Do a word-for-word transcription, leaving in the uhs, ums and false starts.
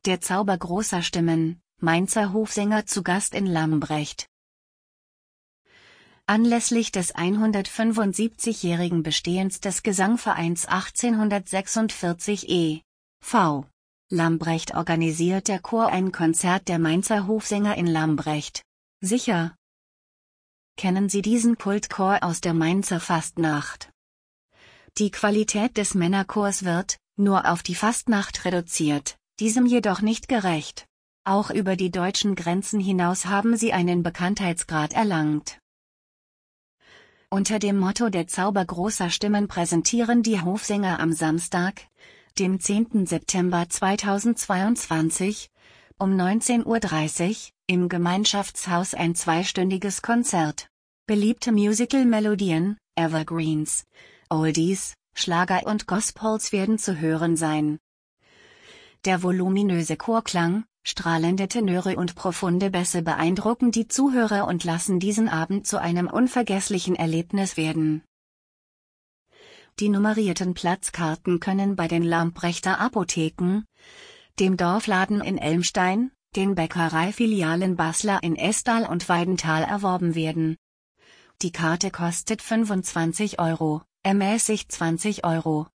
Der Zauber großer Stimmen, Mainzer Hofsänger zu Gast in Lambrecht. Anlässlich des hundertfünfundsiebzigjährigen Bestehens des Gesangvereins achtzehnhundertsechsundvierzig e V Lambrecht organisiert der Chor ein Konzert der Mainzer Hofsänger in Lambrecht. Sicher kennen Sie diesen Kultchor aus der Mainzer Fastnacht. Die Qualität des Männerchors wird nur auf die Fastnacht reduziert, diesem jedoch nicht gerecht. Auch über die deutschen Grenzen hinaus haben sie einen Bekanntheitsgrad erlangt. Unter dem Motto Der Zauber großer Stimmen präsentieren die Hofsänger am Samstag, dem zehnten September zweitausendzweiundzwanzig, um neunzehn Uhr dreißig, im Gemeinschaftshaus ein zweistündiges Konzert. Beliebte Musical-Melodien, Evergreens, Oldies, Schlager und Gospels werden zu hören sein. Der voluminöse Chorklang, strahlende Tenöre und profunde Bässe beeindrucken die Zuhörer und lassen diesen Abend zu einem unvergesslichen Erlebnis werden. Die nummerierten Platzkarten können bei den Lambrechter Apotheken, dem Dorfladen in Elmstein, den Bäckereifilialen Basler in Estal und Weidenthal erworben werden. Die Karte kostet fünfundzwanzig Euro, ermäßigt zwanzig Euro.